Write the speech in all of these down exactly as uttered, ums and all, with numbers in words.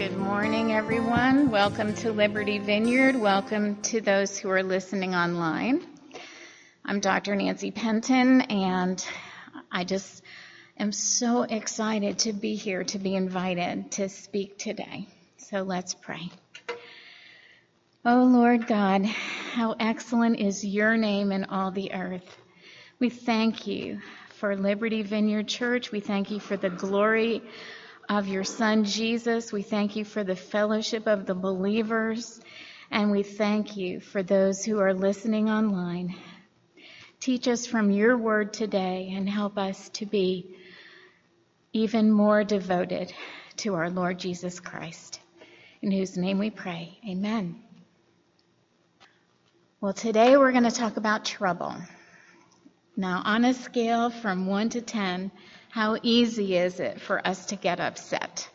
Good morning, everyone. Welcome to Liberty Vineyard. Welcome to those who are listening online. I'm Doctor Nancy Penton, and I just am so excited to be here, to be invited to speak today. So let's pray. Oh, Lord God, how excellent is your name in all the earth. We thank you for Liberty Vineyard Church. We thank you for the glory of your Son, Jesus. We thank you for the fellowship of the believers, and we thank you for those who are listening online. Teach us from your word today and help us to be even more devoted to our Lord Jesus Christ, in whose name we pray. Amen. Well, today we're going to talk about trouble. Now, on a scale from one to ten, how easy is it for us to get upset?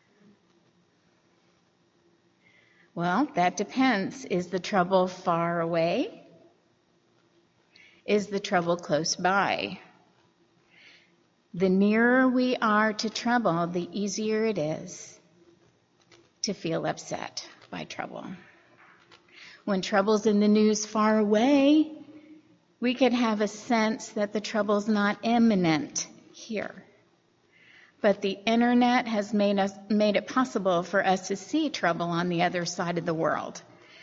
Well, that depends. Is the trouble far away? Is the trouble close by? The nearer we are to trouble, the easier it is to feel upset by trouble. When trouble's in the news far away, we could have a sense that the trouble's not imminent here. But the internet has made us made it possible for us to see trouble on the other side of the world.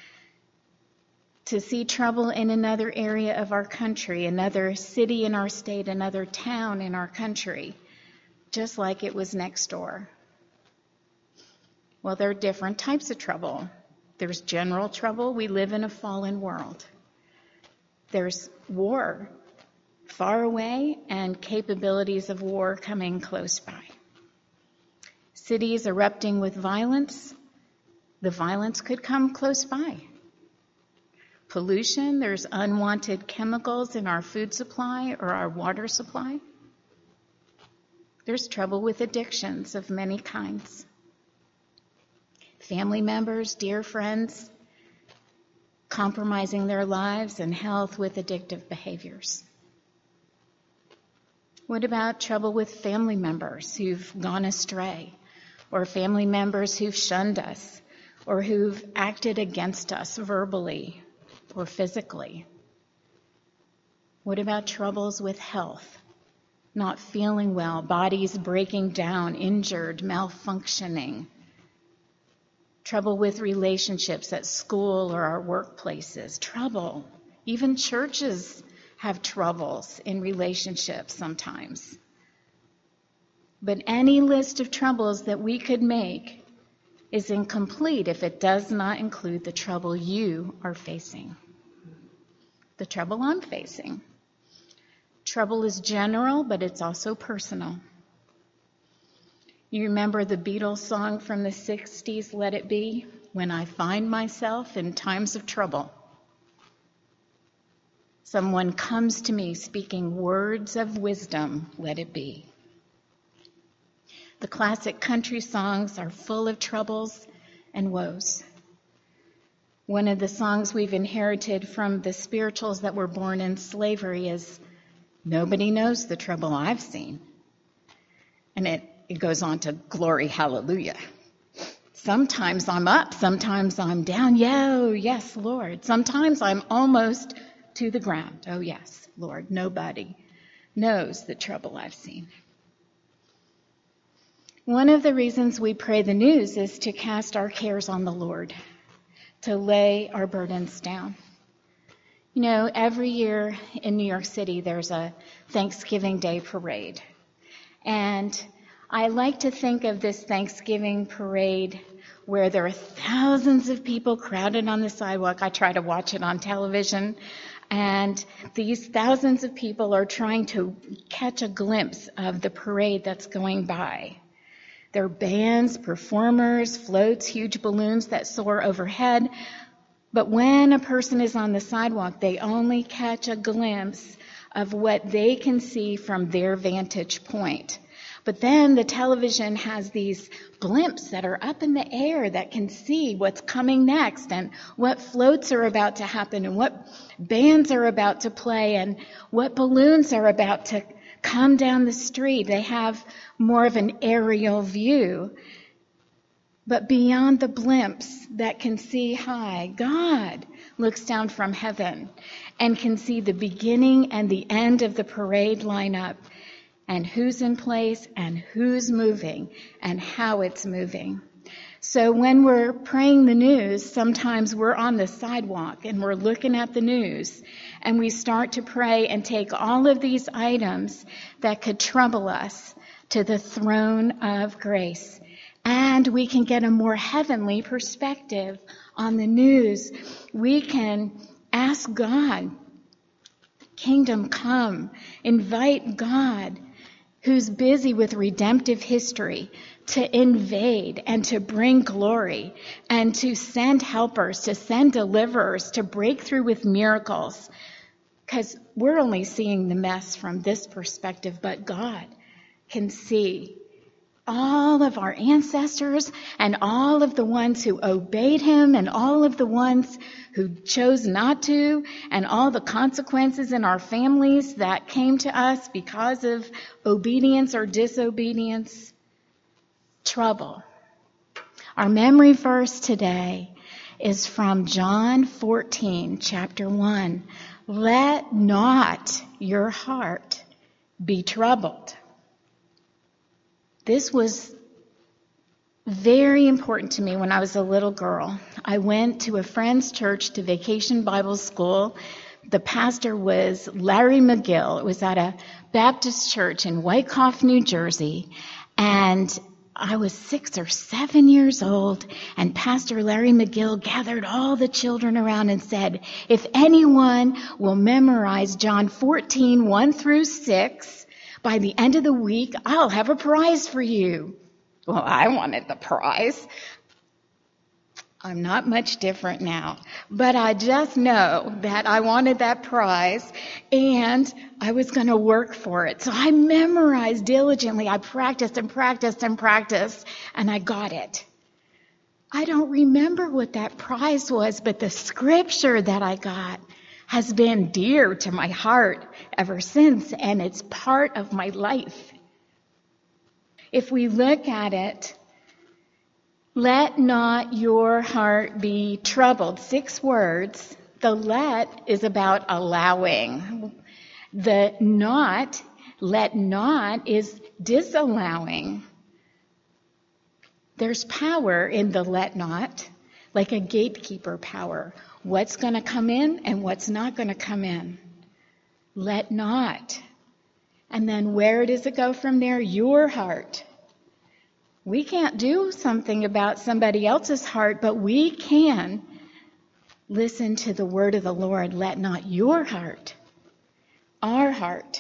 To see trouble in another area of our country, another city in our state, another town in our country, just like it was next door. Well, there are different types of trouble. There's general trouble. We live in a fallen world. There's war far away and capabilities of war coming close by. Cities erupting with violence, the violence could come close by. Pollution, there's unwanted chemicals in our food supply or our water supply. There's trouble with addictions of many kinds. Family members, dear friends, compromising their lives and health with addictive behaviors. What about trouble with family members who've gone astray, or family members who've shunned us, or who've acted against us verbally or physically? What about troubles with health, not feeling well, bodies breaking down, injured, malfunctioning? Trouble with relationships at school or our workplaces. Trouble. Even churches have troubles in relationships sometimes. But any list of troubles that we could make is incomplete if it does not include the trouble you are facing. The trouble I'm facing. Trouble is general, but it's also personal. You remember the Beatles song from the sixties, Let It Be? When I find myself in times of trouble, someone comes to me speaking words of wisdom, let it be. The classic country songs are full of troubles and woes. One of the songs we've inherited from the spirituals that were born in slavery is, nobody knows the trouble I've seen. And it, it goes on to glory, hallelujah. Sometimes I'm up, sometimes I'm down. Yeah, oh, yes, Lord. Sometimes I'm almost to the ground. Oh, yes, Lord. Nobody knows the trouble I've seen. One of the reasons we pray the news is to cast our cares on the Lord, to lay our burdens down. You know, every year in New York City, there's a Thanksgiving Day parade. And I like to think of this Thanksgiving parade where there are thousands of people crowded on the sidewalk. I try to watch it on television. And these thousands of people are trying to catch a glimpse of the parade that's going by. There are bands, performers, floats, huge balloons that soar overhead. But when a person is on the sidewalk, they only catch a glimpse of what they can see from their vantage point. But then the television has these blimps that are up in the air that can see what's coming next and what floats are about to happen and what bands are about to play and what balloons are about to come down the street. They have more of an aerial view. But beyond the blimps that can see high, God looks down from heaven and can see the beginning and the end of the parade line up, and who's in place and who's moving and how it's moving. So when we're praying the news, sometimes we're on the sidewalk and we're looking at the news, and we start to pray and take all of these items that could trouble us to the throne of grace. And we can get a more heavenly perspective on the news. We can ask God, kingdom come, invite God, who's busy with redemptive history, to invade and to bring glory and to send helpers, to send deliverers, to break through with miracles. Because we're only seeing the mess from this perspective, but God can see all of our ancestors and all of the ones who obeyed him and all of the ones who chose not to, and all the consequences in our families that came to us because of obedience or disobedience. Trouble. Our memory verse today is from John fourteen, chapter one. Let not your heart be troubled. This was very important to me when I was a little girl. I went to a friend's church to Vacation Bible School. The pastor was Larry McGill. It was at a Baptist church in Wyckoff, New Jersey. And I was six or seven years old, and Pastor Larry McGill gathered all the children around and said, if anyone will memorize John fourteen, one through six, by the end of the week, I'll have a prize for you. Well, I wanted the prize. I'm not much different now, but I just know that I wanted that prize and I was going to work for it. So I memorized diligently. I practiced and practiced and practiced, and I got it. I don't remember what that prize was, but the scripture that I got has been dear to my heart ever since, and it's part of my life. If we look at it, let not your heart be troubled. Six words. The let is about allowing. The not, let not, is disallowing. There's power in the let not, like a gatekeeper power. What's going to come in and what's not going to come in. Let not. And then where does it go from there? Your heart. We can't do something about somebody else's heart, but we can listen to the word of the Lord. Let not your heart, our heart,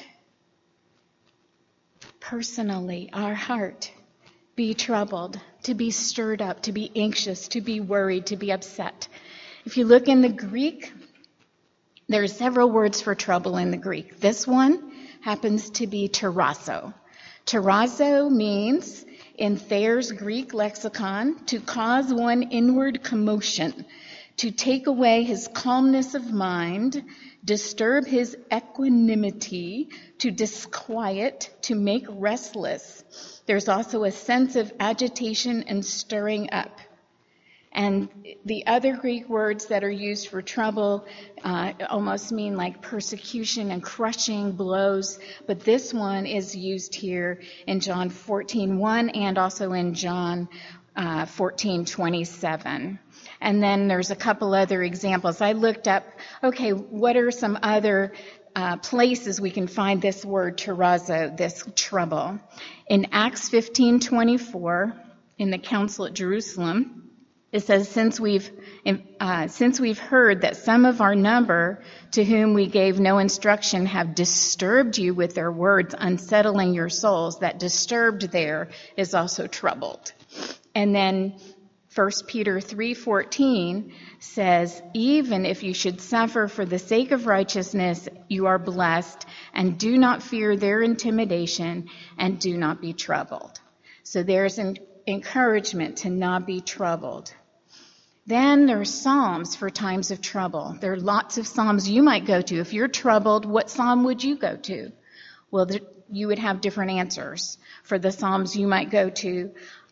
personally, our heart, be troubled, to be stirred up, to be anxious, to be worried, to be upset. If you look in the Greek, there are several words for trouble in the Greek. This one happens to be tarasso. Tarasso means, in Thayer's Greek lexicon, to cause one inward commotion, to take away his calmness of mind, disturb his equanimity, to disquiet, to make restless. There's also a sense of agitation and stirring up. And the other Greek words that are used for trouble uh, almost mean like persecution and crushing blows. But this one is used here in John fourteen one and also in John uh, fourteen twenty-seven. And then there's a couple other examples. I looked up, okay, what are some other uh, places we can find this word tarasso, this trouble? In Acts fifteen twenty-four, in the council at Jerusalem, it says, since we've uh, since we've heard that some of our number, to whom we gave no instruction, have disturbed you with their words, unsettling your souls. That disturbed there is also troubled. And then First Peter three fourteen says, even if you should suffer for the sake of righteousness, you are blessed, and do not fear their intimidation, and do not be troubled. So there's an encouragement to not be troubled. Then there are psalms for times of trouble. There are lots of psalms you might go to. If you're troubled, what psalm would you go to? Well, you would have different answers for the psalms you might go to.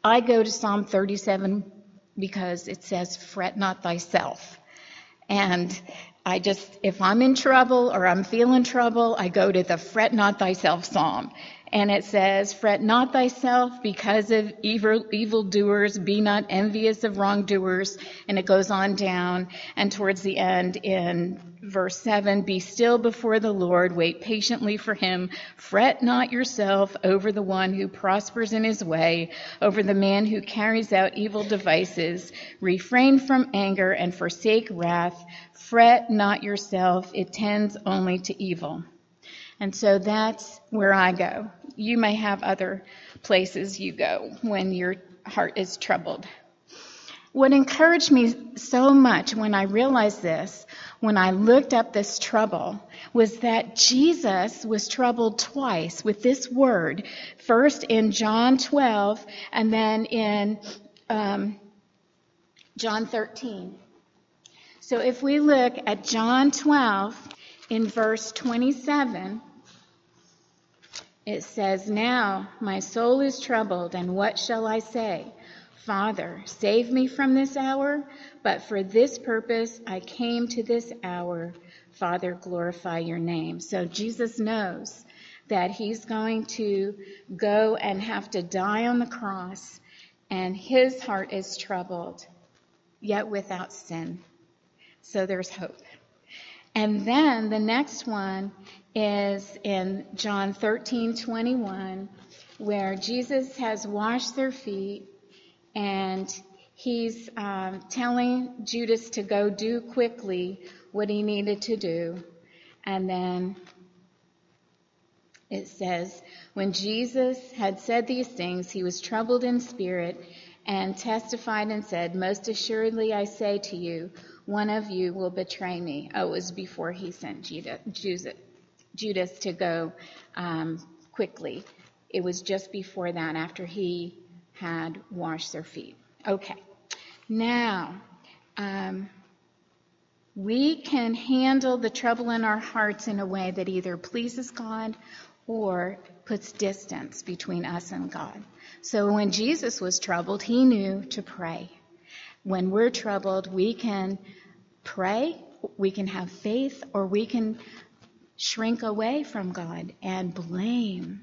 I go to Psalm thirty-seven because it says, fret not thyself. And I just, if I'm in trouble or I'm feeling trouble, I go to the fret not thyself psalm. And it says, fret not thyself because of evil evildoers, be not envious of wrongdoers. And it goes on down. And towards the end in verse seven, be still before the Lord, wait patiently for him. Fret not yourself over the one who prospers in his way, over the man who carries out evil devices. Refrain from anger and forsake wrath. Fret not yourself, it tends only to evil. And so that's where I go. You may have other places you go when your heart is troubled. What encouraged me so much when I realized this, when I looked up this trouble, was that Jesus was troubled twice with this word. First in John twelve, and then in um, John thirteen. So if we look at John twelve, in verse twenty-seven, it says, now my soul is troubled, and what shall I say? Father, save me from this hour, but for this purpose I came to this hour. Father, glorify your name. So Jesus knows that he's going to go and have to die on the cross, and his heart is troubled, yet without sin. So there's hope. And then the next one is in John thirteen twenty-one, where Jesus has washed their feet, and he's um, telling Judas to go do quickly what he needed to do. And then it says, when Jesus had said these things, he was troubled in spirit and testified and said, most assuredly I say to you, one of you will betray me. Oh, it was before he sent Judas to go um, quickly. It was just before that, after he had washed their feet. Okay. Now, um, we can handle the trouble in our hearts in a way that either pleases God or puts distance between us and God. So when Jesus was troubled, he knew to pray. When we're troubled, we can pray, we can have faith, or we can shrink away from God and blame.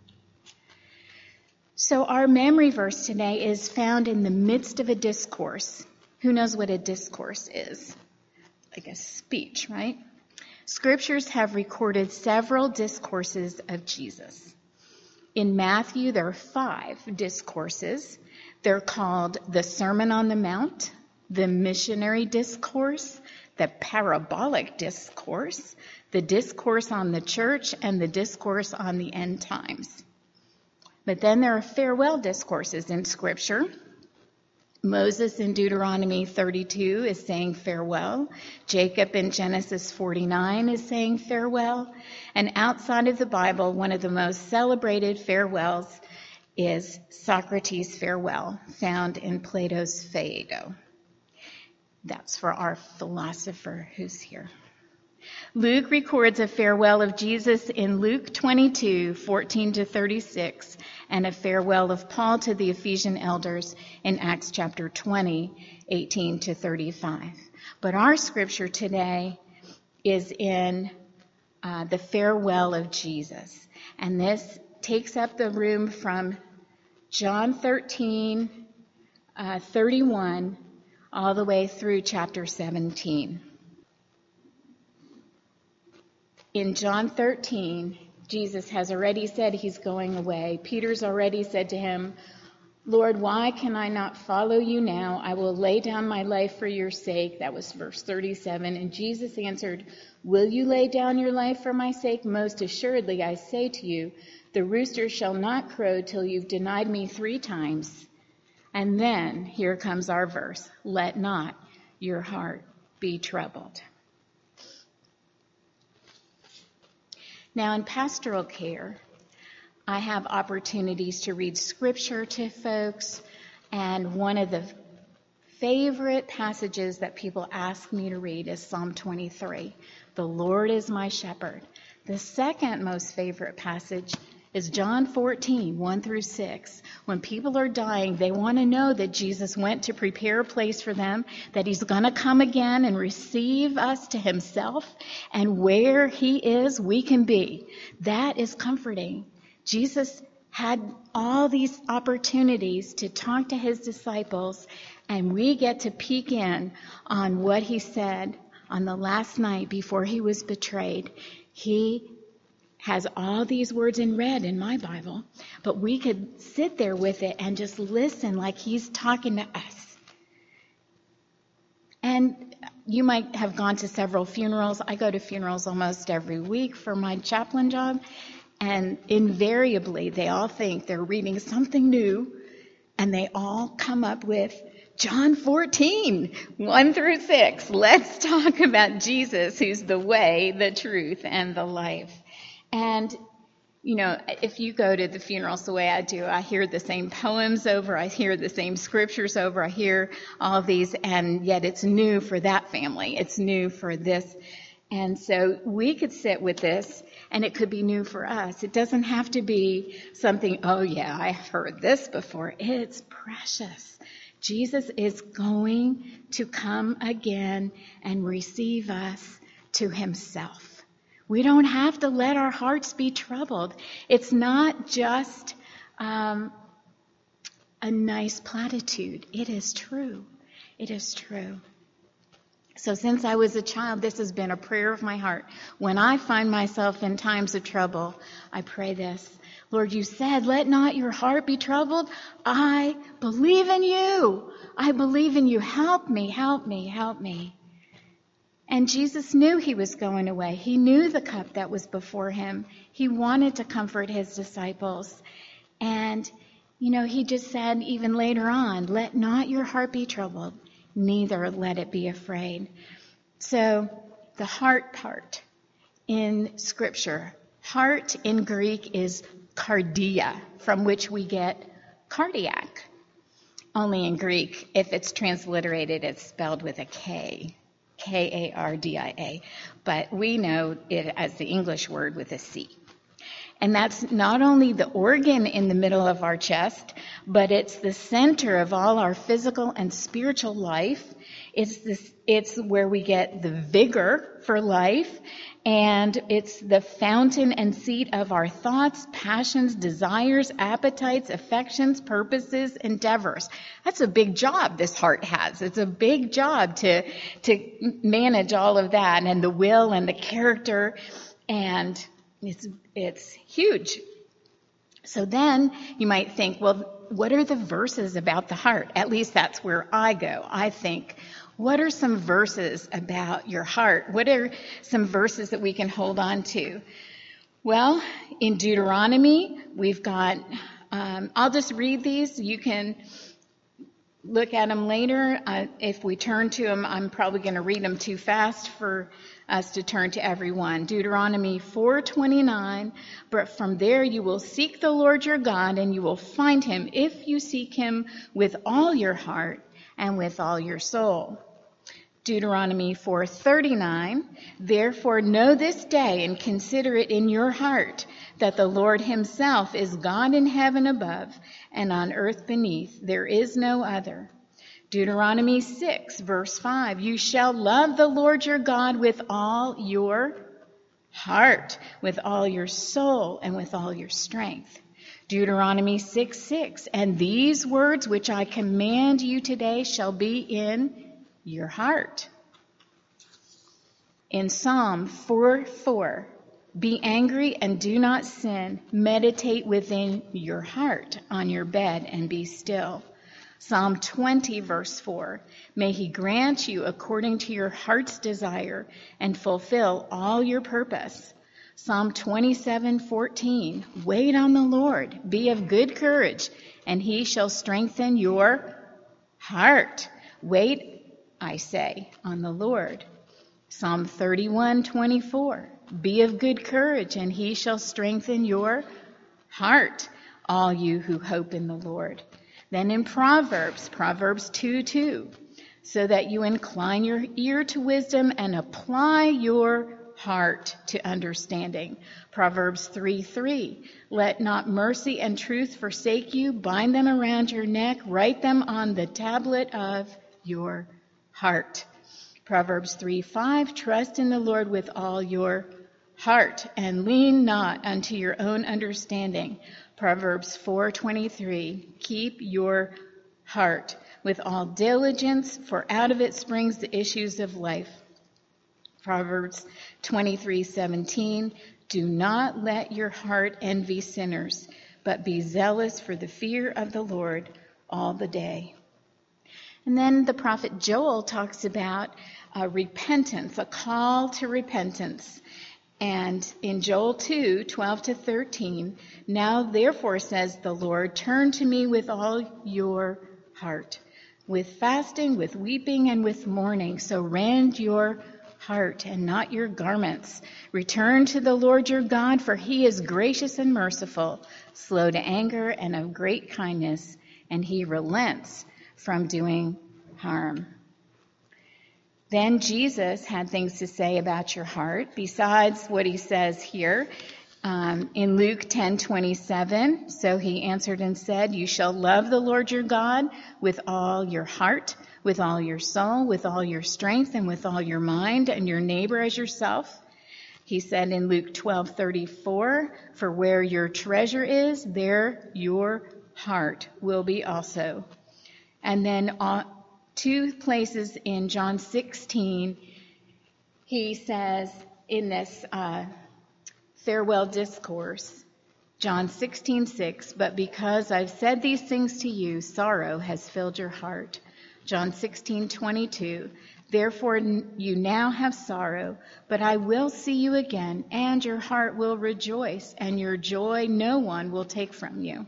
So our memory verse today is found in the midst of a discourse. Who knows what a discourse is? I guess speech, right? Scriptures have recorded several discourses of Jesus. In Matthew, there are five discourses. They're called the Sermon on the Mount, the Missionary Discourse, the Parabolic Discourse, the Discourse on the Church, and the Discourse on the End Times. But then there are farewell discourses in Scripture. Moses in Deuteronomy thirty-two is saying farewell. Jacob in Genesis forty-nine is saying farewell. And outside of the Bible, one of the most celebrated farewells is Socrates' farewell, found in Plato's Phaedo. That's for our philosopher who's here. Luke records a farewell of Jesus in Luke twenty-two, fourteen to thirty-six, and a farewell of Paul to the Ephesian elders in Acts chapter twenty, eighteen to thirty-five. But our scripture today is in uh, the farewell of Jesus. And this takes up the room from John thirteen, uh, thirty-one, all the way through chapter seventeen. In John thirteen, Jesus has already said he's going away. Peter's already said to him, Lord, why can I not follow you now? I will lay down my life for your sake. That was verse thirty-seven. And Jesus answered, will you lay down your life for my sake? Most assuredly, I say to you, the rooster shall not crow till you've denied me three times. And then, here comes our verse, let not your heart be troubled. Now, in pastoral care, I have opportunities to read scripture to folks, and one of the favorite passages that people ask me to read is Psalm twenty-three. The Lord is my shepherd. The second most favorite passage is John fourteen, one through six. When people are dying, they want to know that Jesus went to prepare a place for them, that he's going to come again and receive us to himself, and where he is, we can be. That is comforting. Jesus had all these opportunities to talk to his disciples, and we get to peek in on what he said on the last night before he was betrayed. He has all these words in red in my Bible, but we could sit there with it and just listen like he's talking to us. And you might have gone to several funerals. I go to funerals almost every week for my chaplain job, and invariably they all think they're reading something new, and they all come up with John fourteen, one through six. Let's talk about Jesus, who's the way, the truth, and the life. And, you know, if you go to the funerals the way I do, I hear the same poems over, I hear the same scriptures over, I hear all of these, and yet it's new for that family. It's new for this. And so we could sit with this, and it could be new for us. It doesn't have to be something, oh yeah, I've heard this before. It's precious. Jesus is going to come again and receive us to himself. We don't have to let our hearts be troubled. It's not just um, a nice platitude. It is true. It is true. So since I was a child, this has been a prayer of my heart. When I find myself in times of trouble, I pray this. Lord, you said, let not your heart be troubled. I believe in you. I believe in you. Help me, help me, help me. And Jesus knew he was going away. He knew the cup that was before him. He wanted to comfort his disciples. And, you know, he just said even later on, let not your heart be troubled, neither let it be afraid. So the heart part in Scripture, heart in Greek is cardia, from which we get cardiac. Only in Greek, if it's transliterated, it's spelled with a K. K A R D I A, but we know it as the English word with a C. And that's not only the organ in the middle of our chest, but it's the center of all our physical and spiritual life. It's this, it's where we get the vigor for life, and it's the fountain and seat of our thoughts, passions, desires, appetites, affections, purposes, endeavors. That's a big job this heart has. It's a big job to, to manage all of that, and the will and the character, and it's, it's huge. So then you might think, well, what are the verses about the heart? At least that's where I go. I think, what are some verses about your heart? What are some verses that we can hold on to? Well, in Deuteronomy, we've got, um, I'll just read these. You can look at them later. Uh, if we turn to them, I'm probably going to read them too fast for us to turn to every one. Deuteronomy four twenty-nine, but from there you will seek the Lord your God, and you will find him if you seek him with all your heart and with all your soul. Deuteronomy four thirty-nine, therefore know this day and consider it in your heart that the Lord himself is God in heaven above and on earth beneath. There is no other. Deuteronomy six, verse five, you shall love the Lord your God with all your heart, with all your soul, and with all your strength. Deuteronomy six six, and these words which I command you today shall be in your heart. In Psalm four four, be angry and do not sin. Meditate within your heart on your bed and be still. Psalm twenty, verse four, may he grant you according to your heart's desire and fulfill all your purpose. Psalm twenty-seven fourteen, wait on the Lord, be of good courage, and he shall strengthen your heart. Wait, I say, on the Lord. Psalm thirty-one twenty-four, be of good courage, and he shall strengthen your heart, all you who hope in the Lord. Then in Proverbs, Proverbs two two, so that you incline your ear to wisdom and apply your heart to understanding. Proverbs three three, let not mercy and truth forsake you. Bind them around your neck. Write them on the tablet of your heart. Proverbs three five, trust in the Lord with all your heart and lean not unto your own understanding. Proverbs four twenty-three, keep your heart with all diligence, for out of it springs the issues of life. Proverbs twenty-three seventeen, do not let your heart envy sinners, but be zealous for the fear of the Lord all the day. And then the prophet Joel talks about uh, repentance, a call to repentance. And in Joel two twelve to thirteen, now therefore says the Lord, turn to me with all your heart, with fasting, with weeping, and with mourning. So rend your heart and not your garments. Return to the Lord your God, for he is gracious and merciful, slow to anger and of great kindness, and he relents from doing harm. Then Jesus had things to say about your heart, besides what he says here um, in Luke ten twenty-seven. So he answered and said, you shall love the Lord your God with all your heart, with all your soul, with all your strength, and with all your mind, and your neighbor as yourself. He said in Luke twelve thirty-four, for where your treasure is, there your heart will be also. And then uh, two places in John sixteen, he says in this uh, farewell discourse, John sixteen six, but because I've said these things to you, sorrow has filled your heart. John sixteen twenty-two, therefore you now have sorrow, but I will see you again, and your heart will rejoice, and your joy no one will take from you.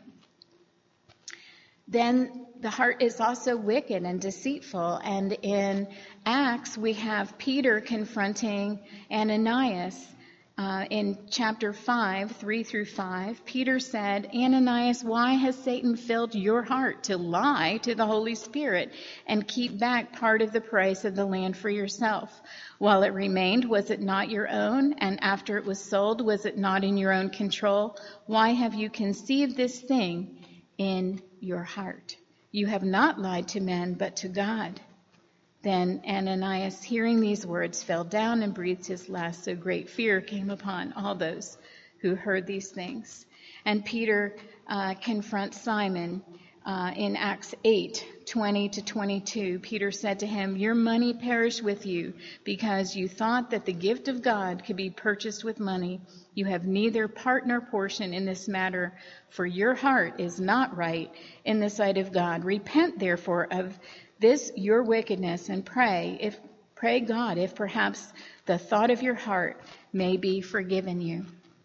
Then the heart is also wicked and deceitful. And in Acts, we have Peter confronting Ananias. Uh, in chapter five, three through five, Peter said, Ananias, why has Satan filled your heart to lie to the Holy Spirit and keep back part of the price of the land for yourself? While it remained, was it not your own? And after it was sold, was it not in your own control? Why have you conceived this thing in your heart? You have not lied to men, but to God. Then Ananias, hearing these words, fell down and breathed his last, so great fear came upon all those who heard these things. And Peter uh, confronts Simon uh, in Acts eight twenty to twenty-two. Peter said to him, your money perished with you, because you thought that the gift of God could be purchased with money. You have neither part nor portion in this matter, for your heart is not right in the sight of God. Repent, therefore, of this your wickedness, and pray, if pray God, if perhaps the thought of your heart may be forgiven you.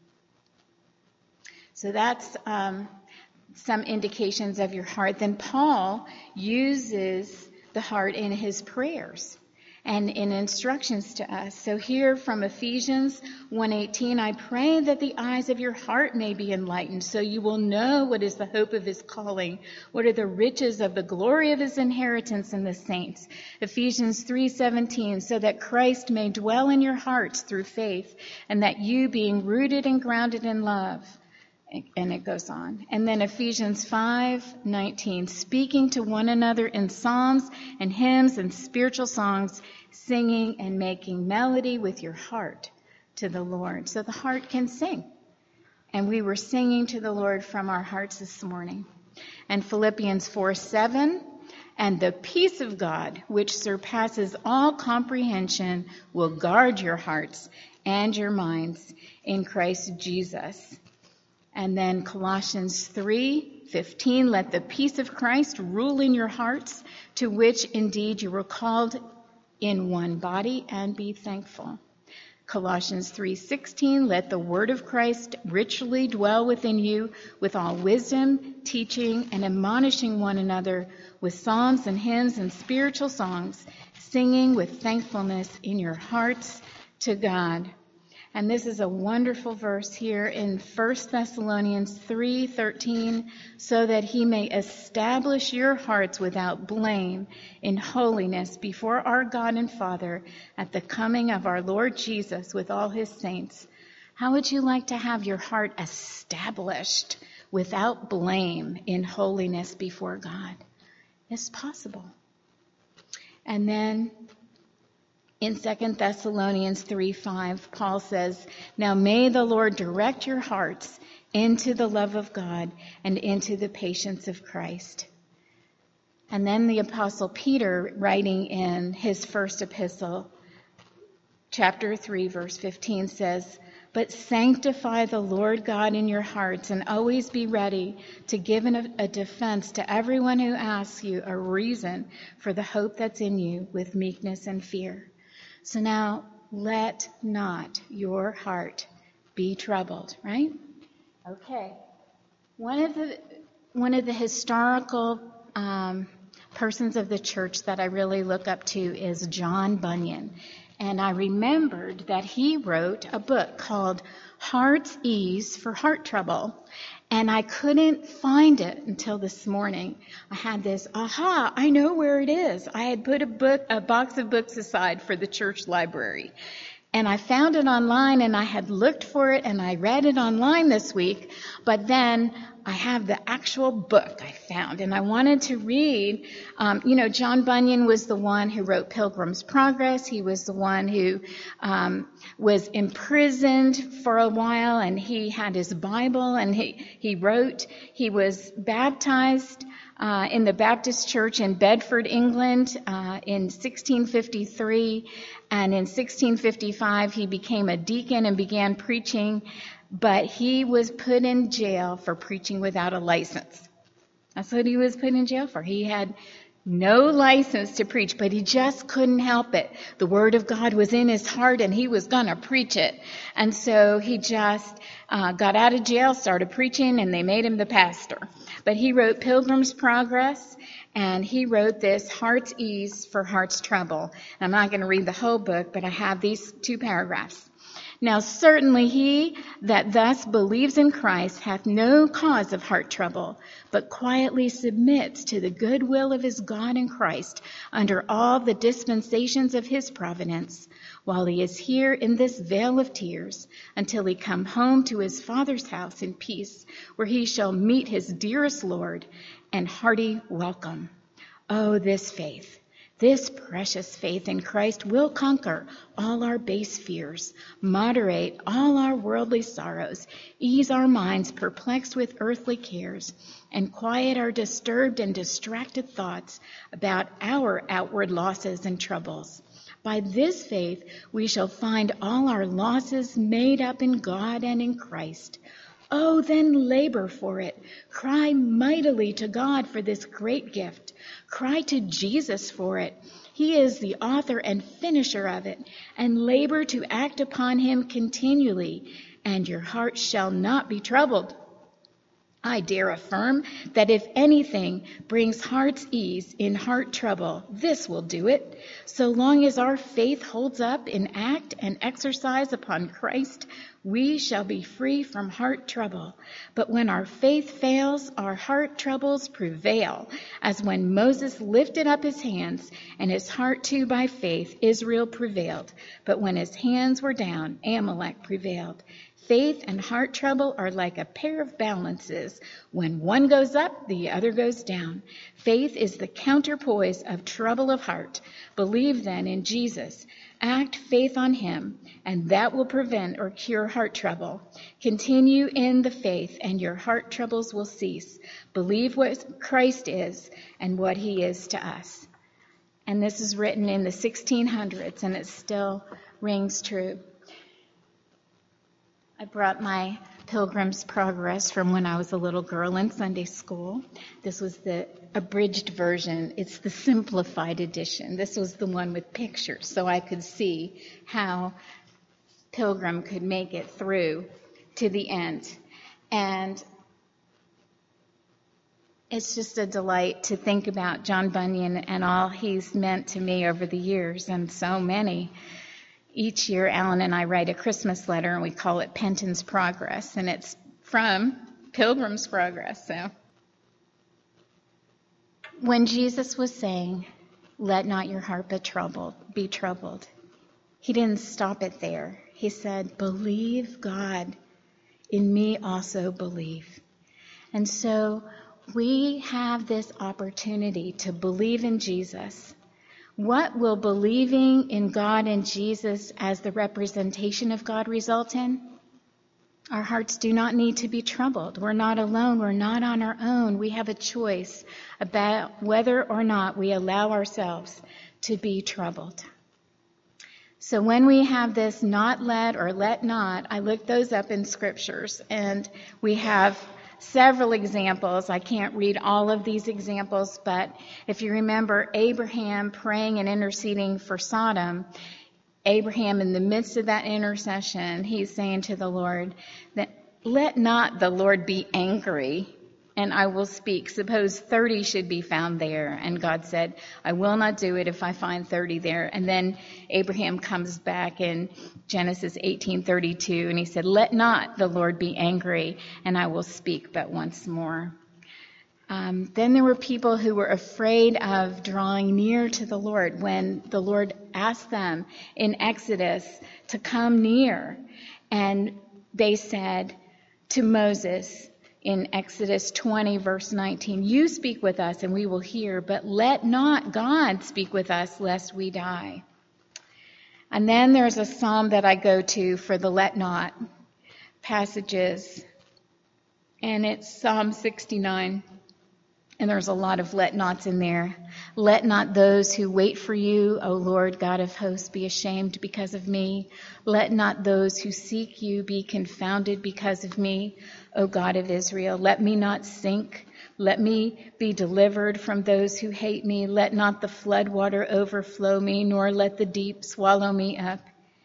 So that's um, some indications of your heart. Then Paul uses the heart in his prayers and in instructions to us. So here from Ephesians one eighteen, I pray that the eyes of your heart may be enlightened, so you will know what is the hope of his calling, what are the riches of the glory of his inheritance in the saints. Ephesians three seventeen, so that Christ may dwell in your hearts through faith, and that you, being rooted and grounded in love, and it goes on. And then Ephesians five nineteen, speaking to one another in psalms and hymns and spiritual songs, singing and making melody with your heart to the Lord. So the heart can sing. And we were singing to the Lord from our hearts this morning. And Philippians four seven, and the peace of God, which surpasses all comprehension, will guard your hearts and your minds in Christ Jesus. And then Colossians three fifteen, let the peace of Christ rule in your hearts, to which indeed you were called in one body, and be thankful. Colossians three sixteen, let the word of Christ richly dwell within you with all wisdom, teaching and admonishing one another with psalms and hymns and spiritual songs, singing with thankfulness in your hearts to God. And this is a wonderful verse here in First Thessalonians three thirteen, so that he may establish your hearts without blame in holiness before our God and Father at the coming of our Lord Jesus with all his saints. How would you like to have your heart established without blame in holiness before God? It's possible. And then in Second Thessalonians three five, Paul says, now may the Lord direct your hearts into the love of God and into the patience of Christ. And then the Apostle Peter, writing in his first epistle, chapter three, verse fifteen, says, but sanctify the Lord God in your hearts and always be ready to give an, a defense to everyone who asks you a reason for the hope that's in you with meekness and fear. So now, let not your heart be troubled, right? Okay. One of the one of the historical um, persons of the church that I really look up to is John Bunyan. And I remembered that he wrote a book called Heart's Ease for Heart Trouble. And I couldn't find it until this morning. I had this, aha, I know where it is. I had put a book, a box of books aside for the church library. And I found it online, and I had looked for it, and I read it online this week. But then I have the actual book I found, and I wanted to read. Um, you know, John Bunyan was the one who wrote Pilgrim's Progress. He was the one who um, was imprisoned for a while, and he had his Bible, and he, he wrote. He was baptized Uh, in the Baptist Church in Bedford, England, uh, in sixteen fifty-three, and in sixteen fifty-five he became a deacon and began preaching, but he was put in jail for preaching without a license. That's what he was put in jail for. He had no license to preach, but he just couldn't help it. The Word of God was in his heart, and he was going to preach it. And so he just uh, got out of jail, started preaching, and they made him the pastor. But he wrote Pilgrim's Progress, and he wrote this Heart's Ease for Heart's Trouble. And I'm not going to read the whole book, but I have these two paragraphs. Now certainly he that thus believes in Christ hath no cause of heart trouble, but quietly submits to the good will of his God in Christ under all the dispensations of his providence, while he is here in this vale of tears, until he come home to his Father's house in peace, where he shall meet his dearest Lord and hearty welcome. Oh, this faith! This precious faith in Christ will conquer all our base fears, moderate all our worldly sorrows, ease our minds perplexed with earthly cares, and quiet our disturbed and distracted thoughts about our outward losses and troubles. By this faith we shall find all our losses made up in God and in Christ. Oh, then labor for it. Cry mightily to God for this great gift. Cry to Jesus for it. He is the author and finisher of it, and labor to act upon him continually, and your heart shall not be troubled. I dare affirm that if anything brings heart's ease in heart trouble, this will do it. So long as our faith holds up in act and exercise upon Christ, we shall be free from heart trouble. But when our faith fails, our heart troubles prevail, as when Moses lifted up his hands, and his heart too by faith, Israel prevailed. But when his hands were down, Amalek prevailed. Faith and heart trouble are like a pair of balances. When one goes up, the other goes down. Faith is the counterpoise of trouble of heart. Believe then in Jesus. Act faith on him, and that will prevent or cure heart trouble. Continue in the faith, and your heart troubles will cease. Believe what Christ is and what he is to us. And this is written in the sixteen hundreds, and it still rings true. I brought my Pilgrim's Progress from when I was a little girl in Sunday school. This was the abridged version. It's the simplified edition. This was the one with pictures, so I could see how Pilgrim could make it through to the end. And it's just a delight to think about John Bunyan and all he's meant to me over the years, and so many. Each year, Alan and I write a Christmas letter, and we call it Penton's Progress, and it's from Pilgrim's Progress. So, when Jesus was saying, "Let not your heart be troubled," be troubled, he didn't stop it there. He said, "Believe God. In me also believe." And so we have this opportunity to believe in Jesus. What will believing in God and Jesus as the representation of God result in? Our hearts do not need to be troubled. We're not alone. We're not on our own. We have a choice about whether or not we allow ourselves to be troubled. So when we have this not let or let not, I looked those up in scriptures, and we have several examples. I can't read all of these examples, but if you remember Abraham praying and interceding for Sodom, Abraham, in the midst of that intercession, he's saying to the Lord that, "Let not the Lord be angry, and I will speak. Suppose thirty should be found there." And God said, "I will not do it if I find thirty there." And then Abraham comes back in Genesis eighteen thirty-two, and he said, "Let not the Lord be angry, and I will speak but once more." Um, then there were people who were afraid of drawing near to the Lord when the Lord asked them in Exodus to come near. And they said to Moses in Exodus twenty, verse nineteen, "You speak with us and we will hear, but let not God speak with us lest we die." And then there's a psalm that I go to for the let not passages, and it's Psalm sixty-nine. And there's a lot of let nots in there. "Let not those who wait for you, O Lord God of hosts, be ashamed because of me. Let not those who seek you be confounded because of me, O God of Israel. Let me not sink. Let me be delivered from those who hate me. Let not the flood water overflow me, nor let the deep swallow me up.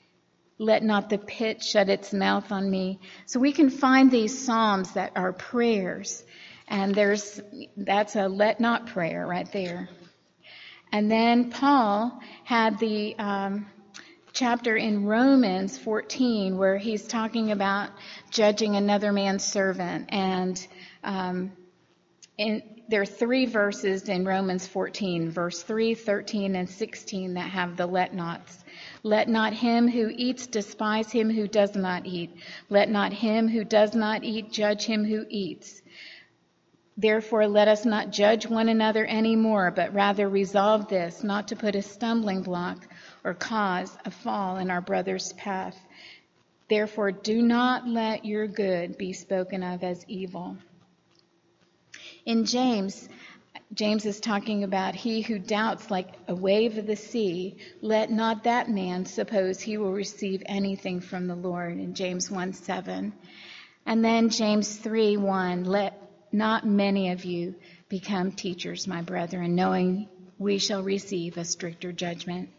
Let not the pit shut its mouth on me." So we can find these psalms that are prayers. And there's that's a let not prayer right there. And then Paul had the um, chapter in Romans fourteen where he's talking about judging another man's servant. And um, in, there are three verses in Romans fourteen, verse three, thirteen, and sixteen that have the let nots. "Let not him who eats despise him who does not eat. Let not him who does not eat judge him who eats. Therefore, let us not judge one another anymore, but rather resolve this, not to put a stumbling block or cause a fall in our brother's path. Therefore, do not let your good be spoken of as evil." In James, James is talking about he who doubts like a wave of the sea, let not that man suppose he will receive anything from the Lord, in James one seven. And then James three one, "Let not many of you become teachers, my brethren, knowing we shall receive a stricter judgment."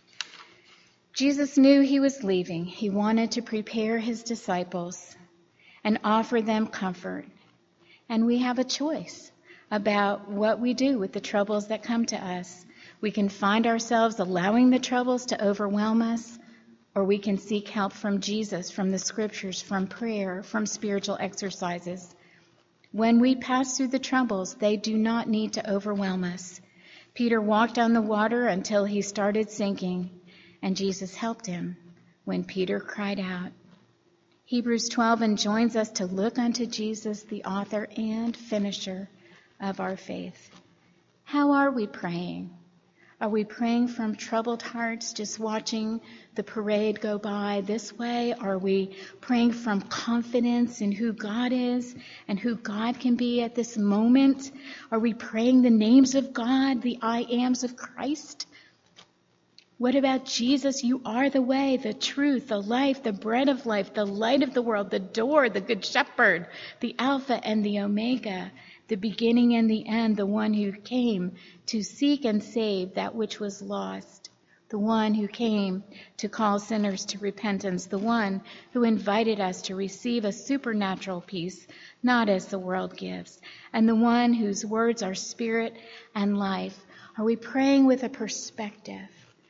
Jesus knew he was leaving. He wanted to prepare his disciples and offer them comfort. And we have a choice about what we do with the troubles that come to us. We can find ourselves allowing the troubles to overwhelm us, or we can seek help from Jesus, from the scriptures, from prayer, from spiritual exercises. When we pass through the troubles, they do not need to overwhelm us. Peter walked on the water until he started sinking, and Jesus helped him when Peter cried out. Hebrews twelve enjoins us to look unto Jesus, the author and finisher of our faith. How are we praying? Are we praying from troubled hearts, just watching the parade go by this way? Are we praying from confidence in who God is and who God can be at this moment? Are we praying the names of God, the I ams of Christ? What about Jesus? You are the way, the truth, the life, the bread of life, the light of the world, the door, the good shepherd, the Alpha and the Omega, the beginning and the end, the one who came to seek and save that which was lost, the one who came to call sinners to repentance, the one who invited us to receive a supernatural peace, not as the world gives, and the one whose words are spirit and life. Are we praying with a perspective?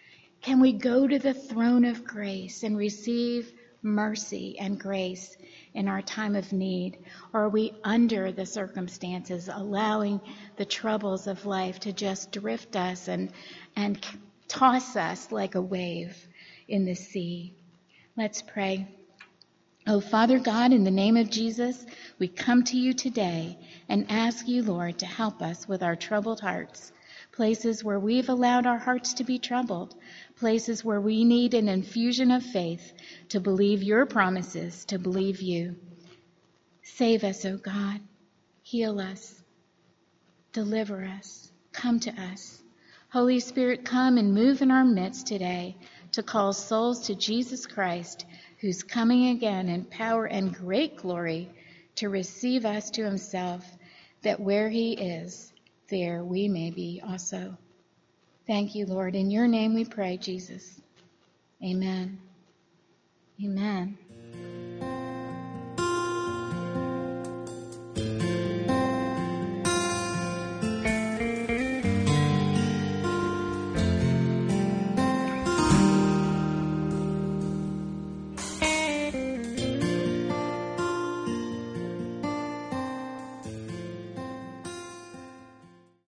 Can we go to the throne of grace and receive mercy and grace in our time of need? Or are we under the circumstances, allowing the troubles of life to just drift us and, and toss us like a wave in the sea? Let's pray. Oh, Father God, in the name of Jesus, we come to you today and ask you, Lord, to help us with our troubled hearts, places where we've allowed our hearts to be troubled, places where we need an infusion of faith to believe your promises, to believe you. Save us, oh God. Heal us. Deliver us. Come to us. Holy Spirit, come and move in our midst today to call souls to Jesus Christ, who's coming again in power and great glory to receive us to himself, that where he is, there we may be also. Thank you, Lord. In your name we pray, Jesus. Amen. Amen.